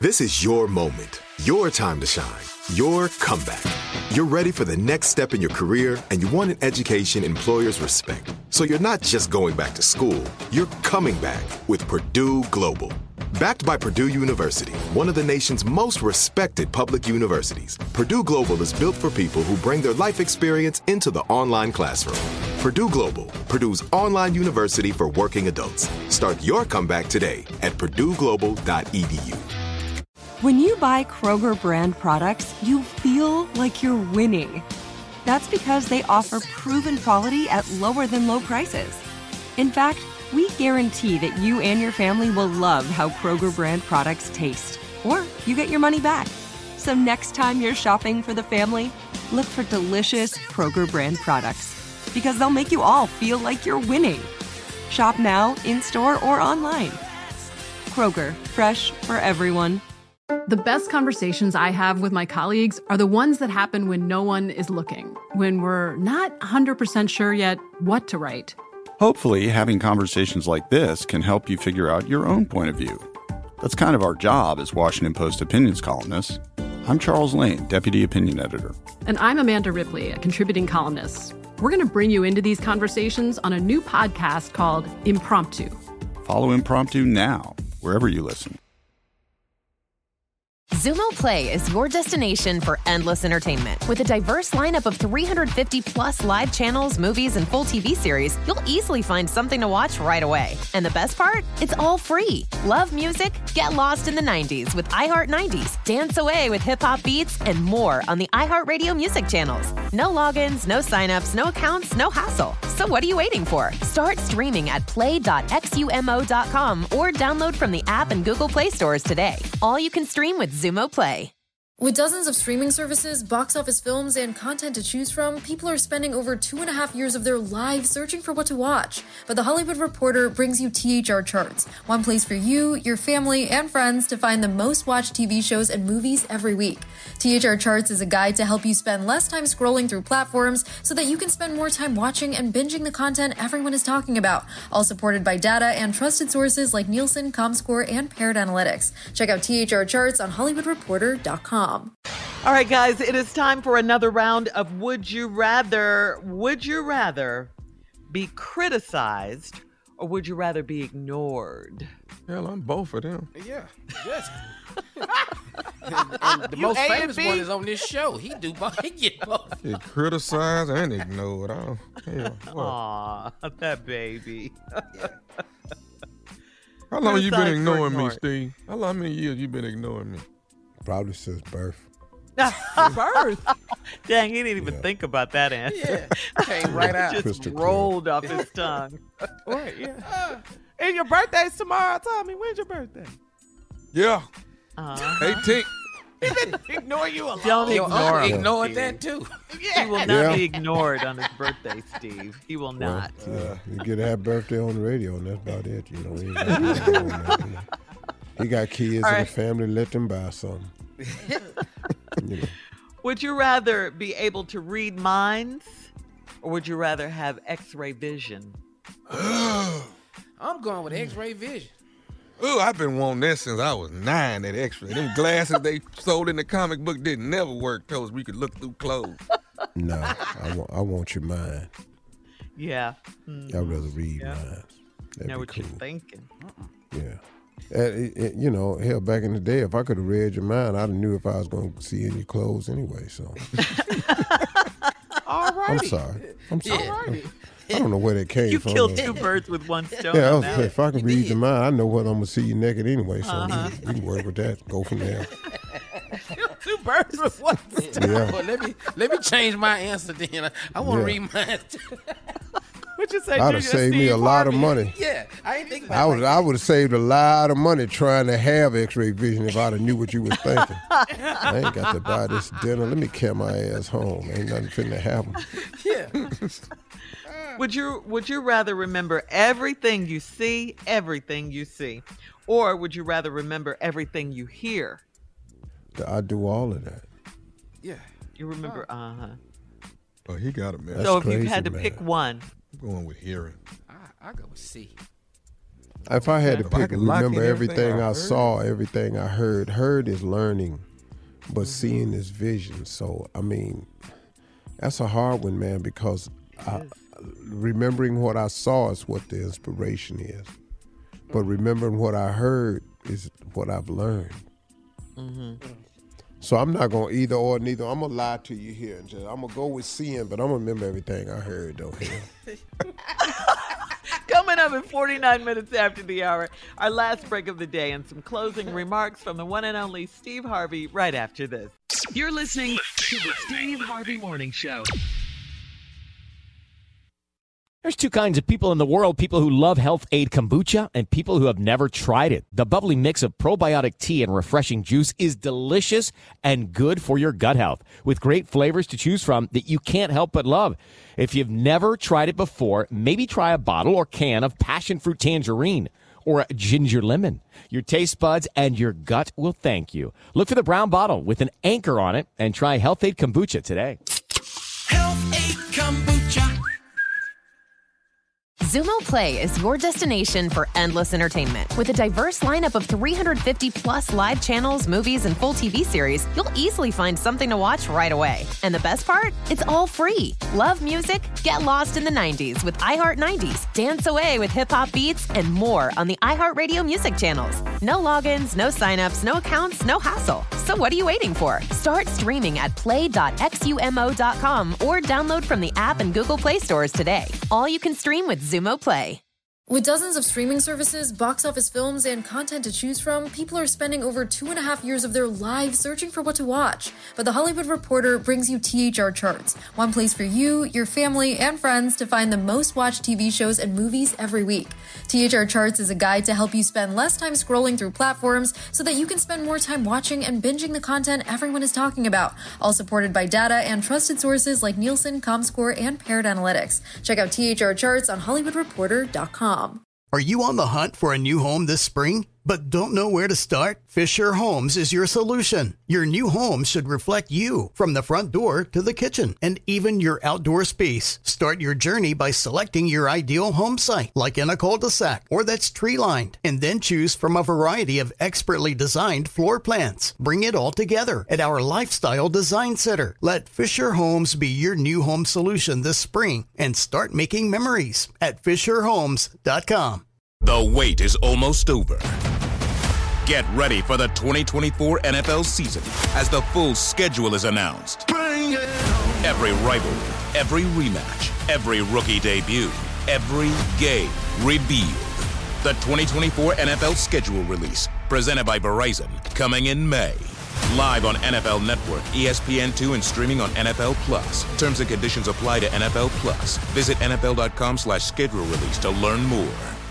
This is your moment, your time to shine, your comeback. You're ready for the next step in your career, and you want an education employers respect. So you're not just going back to school, you're coming back with Purdue Global. Backed by Purdue University, one of the nation's most respected public universities, Purdue Global is built for people who bring their life experience into the online classroom. Purdue Global, Purdue's online university for working adults. Start your comeback today at purdueglobal.edu. When you buy Kroger brand products, you feel like you're winning. That's because they offer proven quality at lower than low prices. In fact, we guarantee that you and your family will love how Kroger brand products taste, or you get your money back. So next time you're shopping for the family, look for delicious Kroger brand products, because they'll make you all feel like you're winning. Shop now, in-store, or online. Kroger, fresh for everyone. The best conversations I have with my colleagues are the ones that happen when no one is looking, when we're not 100% sure yet what to write. Hopefully, having conversations like this can help you figure out your own point of view. That's kind of our job as Washington Post opinions columnists. I'm Charles Lane, Deputy Opinion Editor. And I'm Amanda Ripley, a contributing columnist. We're going to bring you into these conversations on a new podcast called Impromptu. Follow Impromptu now, wherever you listen. Xumo Play is your destination for endless entertainment. With a diverse lineup of 350-plus live channels, movies, and full TV series, you'll easily find something to watch right away. And the best part? It's all free. Love music? Get lost in the 90s with iHeart 90s, dance away with hip-hop beats, and more on the iHeartRadio music channels. No logins, no signups, no accounts, no hassle. So what are you waiting for? Start streaming at play.xumo.com or download from the app and Google Play stores today. All you can stream with Xumo Play. With dozens of streaming services, box office films, and content to choose from, people are spending over 2.5 years of their lives searching for what to watch. But The Hollywood Reporter brings you THR Charts, one place for you, your family, and friends to find the most watched TV shows and movies every week. THR Charts is a guide to help you spend less time scrolling through platforms so that you can spend more time watching and binging the content everyone is talking about, all supported by data and trusted sources like Nielsen, Comscore, and Paired Analytics. Check out THR Charts on HollywoodReporter.com. All right, guys, it is time for another round of Would You Rather. Would you rather be criticized or would you rather be ignored? Hell, I'm both of them. Yeah, yes. and the most famous one is on this show. He get both. He criticized and ignored. Oh, hell, aw, that baby. How long you been ignoring me, Steve? How many years you been ignoring me? Probably since birth. Birth? Dang, he didn't even think about that answer. Yeah, came right out. Just rolled off his tongue. Right, yeah. And your birthday's tomorrow. Tommy, when's your birthday? Yeah. 18th. He been ignoring you a lot. Don't ignore him. Ignored that too. He will not be ignored on his birthday, Steve. He will not. You get to have birthday on the radio, and that's about it. You know, he ain't he got kids in the family. Let them buy something. You know. Would you rather be able to read minds, or would you rather have X-ray vision? I'm going with X-ray vision. Oh, I've been wanting that since I was 9, that X-ray. Them glasses they sold in the comic book didn't never work. Told us we could look through clothes. No, I want your mind. Yeah. I'd rather read minds. Know what you're thinking. Yeah. You know, hell, back in the day, if I could have read your mind, I'd have knew if I was going to see in your clothes anyway, so. All right. I'm sorry. I don't know where that came from. You killed two birds with one stone. Yeah, if I can read your mind, I know what I'm going to see you naked anyway, so we can work with that, go from there. Two birds with one stone. Yeah. Well, let me change my answer then. I want to read mine too. What'd you say, I'd have saved me a lot of money. Yeah, I ain't thinking about it. I would have saved a lot of money trying to have X-ray vision if I'd have knew what you was thinking. I ain't got to buy this dinner. Let me carry my ass home. Ain't nothing finna happen. Yeah. Would you rather remember everything you see, or would you rather remember everything you hear? I do all of that. Yeah. You remember, Oh, he got it, man. So if you had to pick one. I'm going with hearing. I go with C. If I had to pick, can lock in remember everything I heard. saw, everything I heard. Heard is learning, but seeing is vision. So, I mean, that's a hard one, man, because remembering what I saw is what the inspiration is. But remembering what I heard is what I've learned. So I'm not going to either or neither. I'm going to lie to you here. I'm going to go with seeing, but I'm going to remember everything I heard, though. Coming up at 49 minutes after the hour, our last break of the day and some closing remarks from the one and only Steve Harvey right after this. You're listening to the Steve Harvey Morning Show. There's two kinds of people in the world, people who love Health Aid Kombucha and people who have never tried it. The bubbly mix of probiotic tea and refreshing juice is delicious and good for your gut health, with great flavors to choose from that you can't help but love. If you've never tried it before, maybe try a bottle or can of passion fruit tangerine or a ginger lemon. Your taste buds and your gut will thank you. Look for the brown bottle with an anchor on it and try Health Aid Kombucha today. Health Aid Kombucha. Zumo Play is your destination for endless entertainment. With a diverse lineup of 350 plus live channels, movies, and full TV series, you'll easily find something to watch right away. And the best part? It's all free. Love music? Get lost in the 90s with iHeart 90s, dance away with hip-hop beats, and more on the iHeartRadio music channels. No logins, no signups, no accounts, no hassle. So what are you waiting for? Start streaming at play.xumo.com or download from the app and Google Play stores today. All you can stream with Zumo Play. With dozens of streaming services, box office films, and content to choose from, people are spending over 2.5 years of their lives searching for what to watch. But The Hollywood Reporter brings you THR Charts, one place for you, your family, and friends to find the most watched TV shows and movies every week. THR Charts is a guide to help you spend less time scrolling through platforms so that you can spend more time watching and binging the content everyone is talking about, all supported by data and trusted sources like Nielsen, Comscore, and Paired Analytics. Check out THR Charts on HollywoodReporter.com. Are you on the hunt for a new home this spring, but don't know where to start? Fisher Homes is your solution. Your new home should reflect you, from the front door to the kitchen, and even your outdoor space. Start your journey by selecting your ideal home site, like in a cul-de-sac or that's tree-lined, and then choose from a variety of expertly designed floor plans. Bring it all together at our Lifestyle Design Center. Let Fisher Homes be your new home solution this spring and start making memories at FisherHomes.com. The wait is almost over. Get ready for the 2024 NFL season as the full schedule is announced. Bring it on. Every rivalry, every rematch, every rookie debut, every game revealed. The 2024 NFL schedule release, presented by Verizon, coming in May. Live on NFL Network, ESPN2, and streaming on NFL Plus. Terms and conditions apply to NFL Plus. Visit NFL.com/schedule release to learn more.